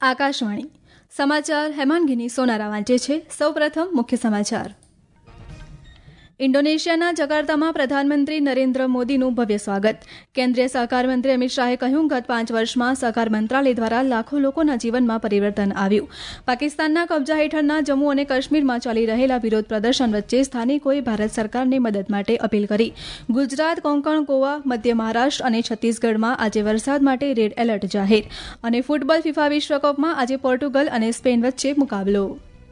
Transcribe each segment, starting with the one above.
આકાશવાણી સમાચાર હેમાંગીની સોનારા વાંચે છે. સૌપ્રથમ મુખ્ય સમાચાર. ઇન્ડોનેશિયાના જકાર્તામાં પ્રધાનમંત્રી નરેન્દ્ર મોદીનું ભવ્ય સ્વાગત. કેન્દ્રીય સહકાર મંત્રી અમિત શાહે કહ્યું, ગત 5 વર્ષમાં સહકાર મંત્રાલય દ્વારા લાખો લોકોના જીવનમાં પરિવર્તન આવ્યું. પાકિસ્તાનના કબજા હેઠળના જમ્મુ અને કાશ્મીરમાં ચાલી રહેલા વિરોધ પ્રદર્શન વચ્ચે સ્થાનિકોએ ભારત સરકારની મદદ માટે અપીલ કરી. ગુજરાત, કોંકણ, ગોવા, મધ્ય મહારાષ્ટ્ર અને છત્તીસગઢમાં આજે વરસાદ માટે રેડ એલર્ટ જાહેર. અને ફૂટબોલ ફિફા વિશ્વકપમાં આજે પોર્ટુગલ અને સ્પેન વચ્ચે મુકાબલો.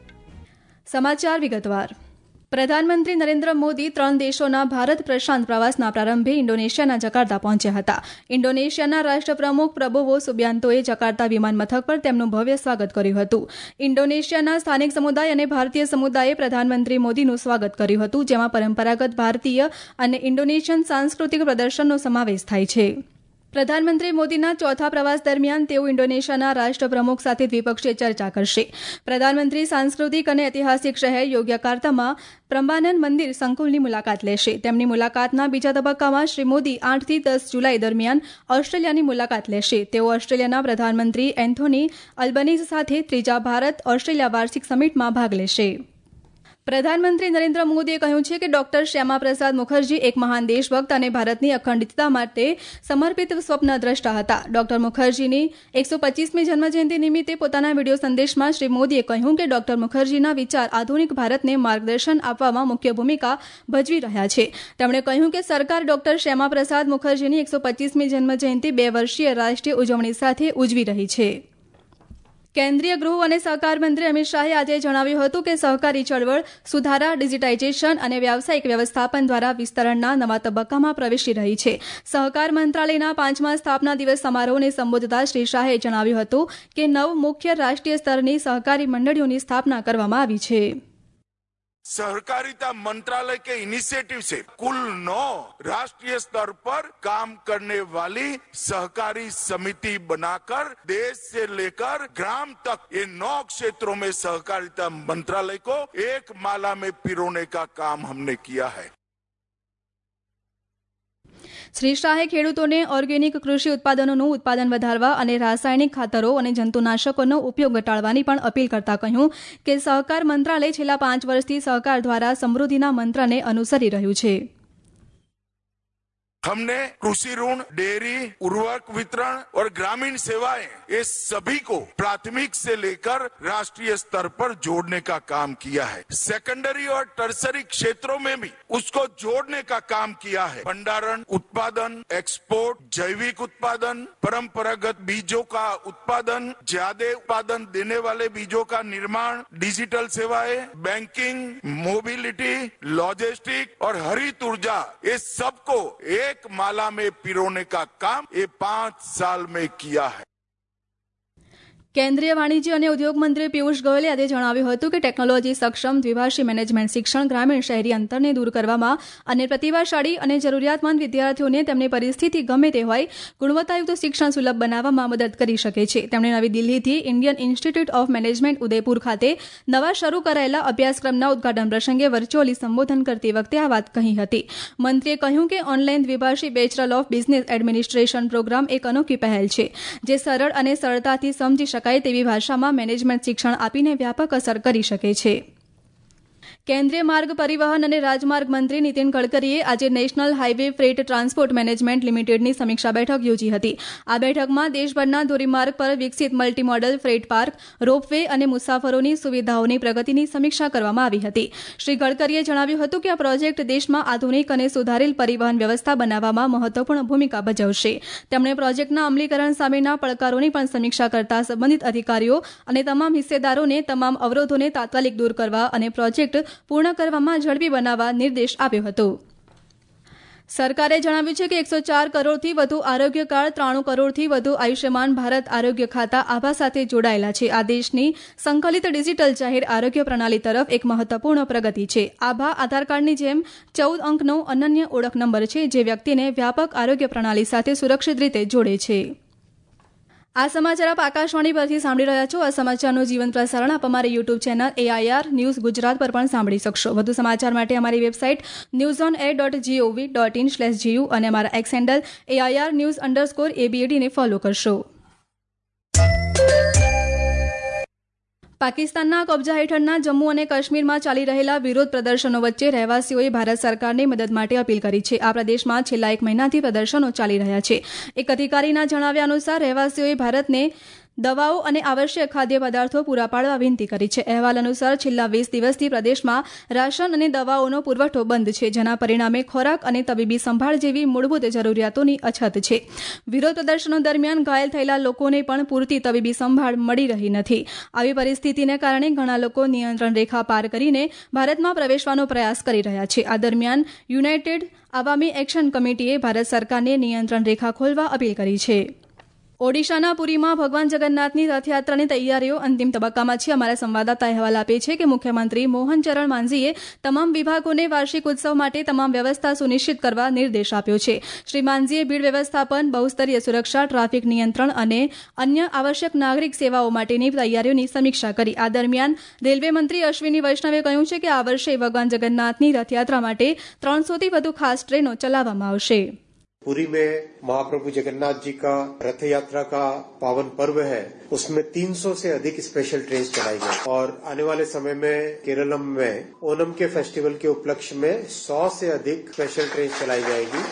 સમાચાર વિગતવાર. પ્રધાનમંત્રી નરેન્દ્ર મોદી 3 દેશોના ભારત પ્રશાંત પ્રવાસના પ્રારંભે ઇન્ડોનેશિયાના જકાર્તા પહોંચ્યા હતા. ઇન્ડોનેશિયાના રાષ્ટ્રપ્રમુખ પ્રબોવો સુબિયાન્તોએ જકાર્તા વિમાન મથક પર તેમનું ભવ્ય સ્વાગત કર્યું હતું. ઇન્ડોનેશિયાના સ્થાનિક સમુદાય અને ભારતીય સમુદાયે પ્રધાનમંત્રી મોદીનું સ્વાગત કર્યું હતું, જેમાં પરંપરાગત ભારતીય અને ઇન્ડોનેશિયન સાંસ્કૃતિક પ્રદર્શનનો સમાવેશ થાય છે. પ્રધાનમંત્રી મોદીના ચોથા પ્રવાસ દરમિયાન તેઓ ઇન્ડોનેશિયાના રાષ્ટ્રપ્રમુખ સાથે દ્વિપક્ષીય ચર્ચા કરશે. પ્રધાનમંત્રી સાંસ્કૃતિક અને ઐતિહાસિક શહેર યોગ્યકાર્તામાં પ્રામ્બાનન મંદિર સંકુલની મુલાકાત લેશે. તેમની મુલાકાતના બીજા તબક્કામાં શ્રી મોદી 8 થી 10 જુલાઈ દરમિયાન ઓસ્ટ્રેલિયાની મુલાકાત લેશે. તેઓ ઓસ્ટ્રેલિયાના પ્રધાનમંત્રી એન્થોની અલ્બનીઝ સાથે ત્રીજા ભારત ઓસ્ટ્રેલિયા વાર્ષિક સમિટમાં ભાગ લેશે. પ્રધાનમંત્રી નરેન્દ્ર મોદીએ કહ્યું છે કે ડોક્ટર શ્યામાપ્રસાદ મુખર્જી એક મહાન દેશભક્ત અને ભારતની અખંડિતતા માટે સમર્પિત સ્વપ્નદ્રષ્ટા હતા. ડોક્ટર મુખર્જીની 125મી જન્મજયંતિ નિમિત્તે પોતાના વિડીયો સંદેશમાં શ્રી મોદીએ કહ્યું કે ડોક્ટર મુખર્જીના વિચાર આધુનિક ભારતને માર્ગદર્શન આપવામાં મુખ્ય ભૂમિકા ભજવી રહ્યા છે. તેમણે કહ્યું કે સરકાર ડોક્ટર શ્યામાપ્રસાદ મુખર્જીની 125મી જન્મજયંતિ 2 વર્ષીય રાષ્ટ્રીય ઉજવણી સાથે ઉજવી રહી છે. કેન્દ્રીય ગૃહ અને સહકાર મંત્રી અમિત શાહે આજે જણાવ્યું હતું કે સહકારી ચળવળ સુધારા, ડિજિટાઇઝેશન અને વ્યાવસાયિક વ્યવસ્થાપન દ્વારા વિસ્તરણના નવા તબક્કામાં પ્રવેશી રહી છે. સહકાર મંત્રાલયના 5મા સ્થાપના દિવસ સમારોહને સંબોધતા શ્રી શાહે જણાવ્યું હતું કે 9 મુખ્ય રાષ્ટ્રીય સ્તરની સહકારી મંડળીઓની સ્થાપના કરવામાં આવી છે. सहकारिता मंत्रालय के इनिशिएटिव से कुल 9 राष्ट्रीय स्तर पर काम करने वाली सहकारी समिति बनाकर देश से लेकर ग्राम तक ये 9 क्षेत्रों में सहकारिता मंत्रालय को एक माला में पिरोने का काम हमने किया है. શ્રી શાહે ખેડૂતોને ઓર્ગેનિક કૃષિ ઉત્પાદનોનું ઉત્પાદન વધારવા અને રાસાયણિક ખાતરો અને જંતુનાશકોનો ઉપયોગ ઘટાડવાની પણ અપીલ કરતા કહ્યું કે સહકાર મંત્રાલય છેલ્લા 5 વર્ષથી સહકાર દ્વારા સમૃદ્ધિના મંત્રને અનુસરી રહ્યું છે. हमने कृषि ऋण, डेयरी, उर्वरक वितरण और ग्रामीण सेवाएं ये सभी को प्राथमिक से लेकर राष्ट्रीय स्तर पर जोड़ने का काम किया है. सेकेंडरी और टर्सरी क्षेत्रों में भी उसको जोड़ने का काम किया है. भंडारण, उत्पादन, एक्सपोर्ट, जैविक उत्पादन, परंपरागत बीजों का उत्पादन, ज्यादा उत्पादन देने वाले बीजों का निर्माण, डिजिटल सेवाएं, बैंकिंग, मोबिलिटी, लॉजिस्टिक और हरित ऊर्जा ये सबको एक माला में पिरोने का काम ये 5 साल में किया है. કેન્દ્રીય વાણિજ્ય અને ઉદ્યોગ મંત્રી પિયુષ ગોયલે આજે જણાવ્યું હતું કે ટેકનોલોજી સક્ષમ દ્વિભાષી મેનેજમેન્ટ શિક્ષણ ગ્રામીણ શહેરી અંતરને દૂર કરવામાં અને પ્રતિભાશાળી અને જરૂરિયાતમંદ વિદ્યાર્થીઓને તેમની પરિસ્થિતિ ગમે તે હોય ગુણવત્તાયુક્ત શિક્ષણ સુલભ બનાવવામાં મદદ કરી શકે છે. તેમણે નવી દિલ્હીથી Indian Institute of Management Udaipur ખાતે નવા શરૂ કરાયેલા અભ્યાસક્રમના ઉદઘાટન પ્રસંગે વર્ચ્યુઅલી સંબોધન કરતી વખતે આ વાત કહી હતી. મંત્રીએ કહ્યું કે ઓનલાઈન દ્વિભાષી bachelor of business administration programme એક અનોખી પહેલ છે, જે સરળ અને સરળતાથી સમજી શકાય તેવી ભાષામાં મેનેજમેન્ટ શિક્ષણ આપીને વ્યાપક અસર કરી શકે છે. કેન્દ્રીય માર્ગ પરિવહન અને રાજમાર્ગ મંત્રી નીતિન ગડકરીએ આજે National Highway Freight Transport Management લિમિટેડની સમીક્ષા બેઠક યોજી હતી. આ બેઠકમાં દેશભરના ધોરીમાર્ગ પર વિકસિત multi modal freight park, ropeway અને મુસાફરોની સુવિધાઓની પ્રગતિની સમીક્ષા કરવામાં આવી હતી. શ્રી ગડકરીએ જણાવ્યું હતું કે આ પ્રોજેક્ટ દેશમાં આધુનિક અને સુધારેલ પરિવહન વ્યવસ્થા બનાવવામાં મહત્વપૂર્ણ ભૂમિકા ભજવશે. તેમણે પ્રોજેક્ટના અમલીકરણ સામેના પડકારોની પણ સમીક્ષા કરતા સંબંધિત અધિકારીઓ અને તમામ હિસ્સેદારોને તમામ અવરોધોને તાત્કાલિક દૂર કરવા અને પ્રોજેક્ટ પૂર્ણ કરવામાં ઝડપી બનાવવા નિર્દેશ આપ્યો હતો. સરકારે જણાવ્યું છે કે 104 કરોડથી વધુ આરોગ્ય કાર્ડ, 93 કરોડથી વધુ આયુષ્યમાન ભારત આરોગ્ય ખાતા આભા સાથે જોડાયેલા છે. આ દેશની સંકલિત ડિજિટલ જાહેર આરોગ્ય પ્રણાલી તરફ એક મહત્વપૂર્ણ પ્રગતિ છે. આભા આધાર કાર્ડની જેમ 14 અંકનો અનન્ય ઓળખ નંબર છે, જે વ્યક્તિને વ્યાપક આરોગ્ય પ્રણાલી સાથે સુરક્ષિત રીતે જોડે છે. આ સમાચાર આપ આકાશવાણી પરથી સાંભળી રહ્યા છો. આ સમાચારનું જીવંત પ્રસારણ આપ અમારી YouTube channel AIR news Gujarat પર પણ સાંભળી શકશો. વધુ સમાચાર માટે અમારી વેબસાઇટ newsonair.gov.in/gu અને અમારા એક્સ હેન્ડલ AIR news_ABD ને ફોલો કરશો. પાકિસ્તાનના કબજા હેઠળના જમ્મુ અને કાશ્મીરમાં ચાલી રહેલા વિરોધ પ્રદર્શનો વચ્ચે રહેવાસીઓએ ભારત સરકારની મદદ માટે અપીલ કરી છે. આ પ્રદેશમાં છેલ્લા 1 મહિનાથી પ્રદર્શનો ચાલી રહ્યા છે. એક અધિકારીના જણાવ્યા અનુસાર રહેવાસીઓએ ભારતને દવાઓ અને આવશ્યક ખાદ્ય પદાર્થો પૂરા પાડવા વિનંતી કરી છે. અહેવાલ અનુસાર છેલ્લા 20 દિવસથી પ્રદેશમાં રાશન અને દવાઓનો પુરવઠો બંધ છે, જેના પરિણામે ખોરાક અને તબીબી સંભાળ જેવી મૂળભૂત જરૂરિયાતોની અછત છે. વિરોધ પ્રદર્શનો દરમિયાન ઘાયલ થયેલા લોકોને પણ પૂરતી તબીબી સંભાળ મળી રહી નથી. આવી પરિસ્થિતિને કારણે ઘણા લોકો નિયંત્રણ રેખા પાર કરીને ભારતમાં પ્રવેશવાનો પ્રયાસ કરી રહ્યા છે. આ દરમિયાન યુનાઇટેડ આવામી એક્શન કમિટીએ ભારત સરકારને નિયંત્રણ રેખા ખોલવા અપીલ કરી છે. ઓડિશાના પુરીમાં ભગવાન જગન્નાથની રથયાત્રાની તૈયારીઓ અંતિમ તબક્કામાં છે. અમારા સંવાદદાતા અહેવાલ આપે છે કે મુખ્યમંત્રી મોહન ચરણ માંઝીએ તમામ વિભાગોને વાર્ષિક ઉત્સવ માટે તમામ વ્યવસ્થા સુનિશ્ચિત કરવા નિર્દેશ આપ્યો છે. શ્રી માંઝીએ ભીડ વ્યવસ્થાપન, બહુસ્તરીય સુરક્ષા, ટ્રાફિક નિયંત્રણ અને અન્ય આવશ્યક નાગરિક સેવાઓ માટેની તૈયારીઓની સમીક્ષા કરી. આ દરમિયાન રેલવે મંત્રી અશ્વિની વૈષ્ણવે કહ્યું છે કે આ વર્ષે ભગવાન જગન્નાથની રથયાત્રા માટે 300થી વધુ ખાસ ટ્રેનો ચલાવવામાં આવશે. पुरी में महाप्रभु जगन्नाथ जी का रथ यात्रा का पावन पर्व है, उसमें 300 से अधिक स्पेशल ट्रेन चलाई गई और आने वाले समय में केरलम में ओनम के फेस्टिवल के उपलक्ष्य में 100 से अधिक स्पेशल ट्रेन चलाई जाएगी.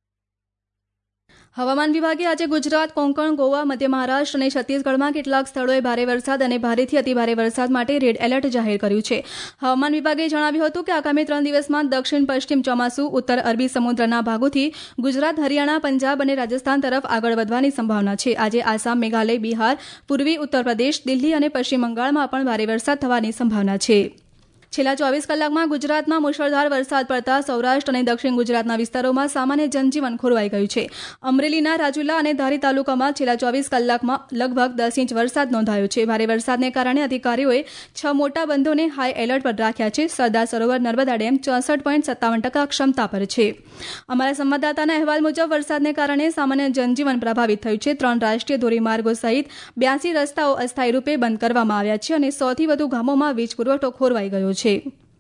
હવામાન વિભાગે આજે ગુજરાત, કોંકણ, ગોવા, મધ્ય મહારાષ્ટ્ર અને છત્તીસગઢમાં કેટલાક સ્થળોએ ભારે વરસાદ અને ભારેથી અતિભારે વરસાદ માટે રેડ એલર્ટ જાહેર કર્યું છે. હવામાન વિભાગે જણાવ્યું હતું કે આગામી 3 દિવસમાં દક્ષિણ પશ્ચિમ ચોમાસું ઉત્તર અરબી સમુદ્રના ભાગોથી ગુજરાત, હરિયાણા, પંજાબ અને રાજસ્થાન તરફ આગળ વધવાની સંભાવના છે. આજે આસામ, મેઘાલય, બિહાર, પૂર્વી ઉત્તર પ્રદેશ, દિલ્હી અને પશ્ચિમ બંગાળમાં પણ ભારે વરસાદ થવાની સંભાવના છે. છેલ્લા 24 કલાકમાં ગુજરાતમાં મુશળધાર વરસાદ પડતા સૌરાષ્ટ્ર અને દક્ષિણ ગુજરાતના વિસ્તારોમાં સામાન્ય જનજીવન ખોરવાઈ ગયું છે. અમરેલીના રાજુલા અને ધારી તાલુકામાં છેલ્લા 24 કલાકમાં લગભગ 10 ઇંચ વરસાદ નોંધાયો છે. ભારે વરસાદને કારણે અધિકારીઓએ 6 મોટા બંધોને હાઈ એલર્ટ પર રાખ્યા છે. સરદાર સરોવર નર્મદા ડેમ 64.57% ક્ષમતા પર છે. અમારા સંવાદદાતાના અહેવાલ મુજબ વરસાદને કારણે સામાન્ય જનજીવન પ્રભાવિત થયું છે. 3 રાષ્ટ્રીય ધોરીમાર્ગો સહિત 82 રસ્તાઓ અસ્થાયી રૂપે બંધ કરવામાં આવ્યા છે અને 100થી વધુ ગામોમાં વીજ પુરવઠો ખોરવાઈ ગયો છે.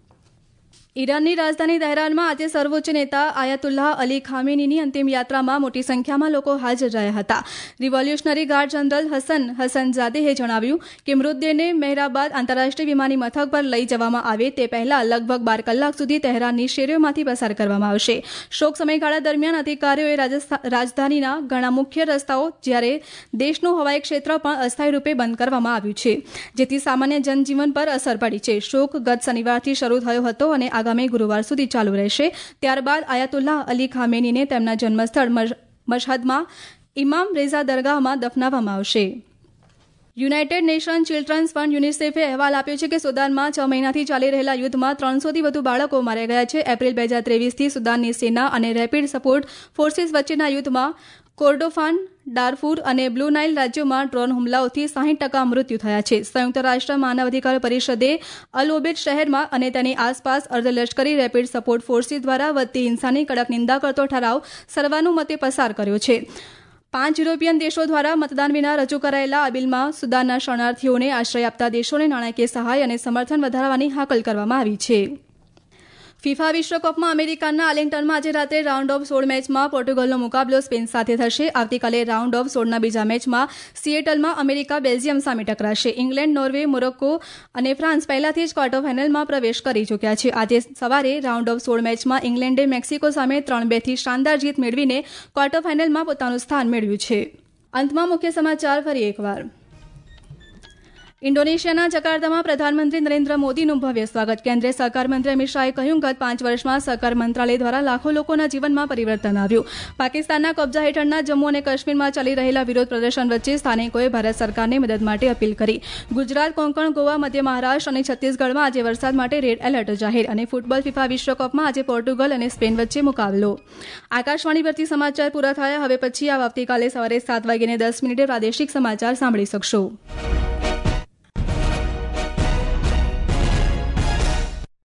ઈરાનની રાજધાની તહેરાનમાં આજે સર્વોચ્ચ નેતા આયાતુલ્લાહ અલી ખામેનીની અંતિમ યાત્રામાં મોટી સંખ્યામાં લોકો હાજર રહ્યા હતા. રિવોલ્યુશનરી ગાર્ડ જનરલ હસનઝાદેહે જણાવ્યું કે મૃતદેહને મહેરાબાદ આંતરરાષ્ટ્રીય વિમાની મથક પર લઈ જવામાં આવે તે પહેલા લગભગ 12 કલાક સુધી તહેરાનની શેરીઓમાંથી પસાર કરવામાં આવશે. શોક સમયગાળા દરમિયાન અધિકારીઓએ રાજધાનીના ઘણા મુખ્ય રસ્તાઓ જ્યારે દેશનું હવાઈ ક્ષેત્ર પણ અસ્થાયી રૂપે બંધ કરવામાં આવ્યું છે, જેથી સામાન્ય જનજીવન પર અસર પડી છે. શોક ગત શનિવારથી શરૂ થયો હતો અને આગામી ગુરુવાર સુધી ચાલુ રહેશે. ત્યારબાદ આયાતુલ્લાહ અલી ખામેનીને તેમના જન્મસ્થળ મશહદમાં ઇમામ રેઝા દરગાહમાં દફનાવવામાં આવશે. યુનાઇટેડ નેશન ચિલ્ડ્રન્સ ફંડ યુનિસેફે અહેવાલ આપ્યો છે કે સુદાનમાં 6 મહિનાથી ચાલી રહેલા યુદ્ધમાં 300થી વધુ બાળકો માર્યા ગયા છે. એપ્રિલ 2023થી સુદાનની સેના અને રેપિડ સપોર્ટ ફોર્સિસ વચ્ચેના યુદ્ધમાં કોર્ડોફાન, ડારફુર અને બ્લુ નાઇલ રાજ્યોમાં ડ્રોન હુમલાઓથી 60% મૃત્યુ થયા છે. સંયુક્ત રાષ્ટ્ર માનવ અધિકાર પરિષદે અલ ઓબેદ શહેરમાં અને તેની આસપાસ અર્ધલશ્કરી રેપિડ સપોર્ટ ફોર્સિસ દ્વારા વધતી હિંસાની કડક નિંદા કરતો ઠરાવ સર્વાનુમતે પસાર કર્યો છે. 5 યુરોપિયન દેશો દ્વારા મતદાન વિના રજૂ કરાયેલા આ બિલમાં સુદાનના શરણાર્થીઓને આશ્રય આપતા દેશોને નાણાકીય સહાય અને સમર્થન વધારવાની હાકલ કરવામાં આવી છે. ફિફા વિશ્વકપમાં અમેરિકાના આર્લિંગ્ટનમાં આજે રાત્રે રાઉન્ડ ઓફ 16 મેચમાં પોર્ટુગલનો મુકાબલો સ્પેન સાથે થશે. આવતીકાલે રાઉન્ડ ઓફ 16ના બીજા મેચમાં સિએટલમાં અમેરિકા બેલ્જિયમ સામે ટકરાશે. ઇંગ્લેન્ડ, નોર્વે, મોરોક્કો અને ફ્રાન્સ પહેલાથી જ ક્વાર્ટર ફાઇનલમાં પ્રવેશ કરી ચૂક્યા છે. આજે સવારે રાઉન્ડ ઓફ 16 મેચમાં ઇંગ્લેન્ડે મેક્સિકો સામે 3-2થી શાનદાર જીત મેળવીને ક્વાર્ટર ફાઇનલમાં પોતાનું સ્થાન મેળવ્યું છે. અંતમાં મુખ્ય સમાચાર ફરી એકવાર. ઇન્ડોનેશિયાના જકાર્તામાં પ્રધાનમંત્રી નરેન્દ્ર મોદીનું ભવ્ય સ્વાગત. કેન્દ્રીય સહકાર મંત્રી અમિત શાહે કહ્યું ગત 5 વર્ષમાં સહકાર મંત્રાલય દ્વારા લાખો લોકોના જીવનમાં પરિવર્તન આવ્યું. પાકિસ્તાનના કબજા હેઠળના જમ્મુ અને કાશ્મીરમાં ચાલી રહેલા વિરોધ પ્રદર્શન વચ્ચે સ્થાનિકોએ ભારત સરકારને મદદ માટે અપીલ કરી. ગુજરાત, કોંકણ, ગોવા, મધ્ય મહારાષ્ટ્ર અને છત્તીસગઢમાં આજે વરસાદ માટે રેડ એલર્ટ જાહેર. અને ફૂટબોલ ફિફા વિશ્વકપમાં આજે પોર્ટુગલ અને સ્પેન વચ્ચે મુકાબલો. આકાશવાણી પરથી સમાચાર પૂરા થયા. હવે પછી આવતીકાલે સવારે 7:10 પ્રાદેશિક સમાચાર સાંભળી શકશો.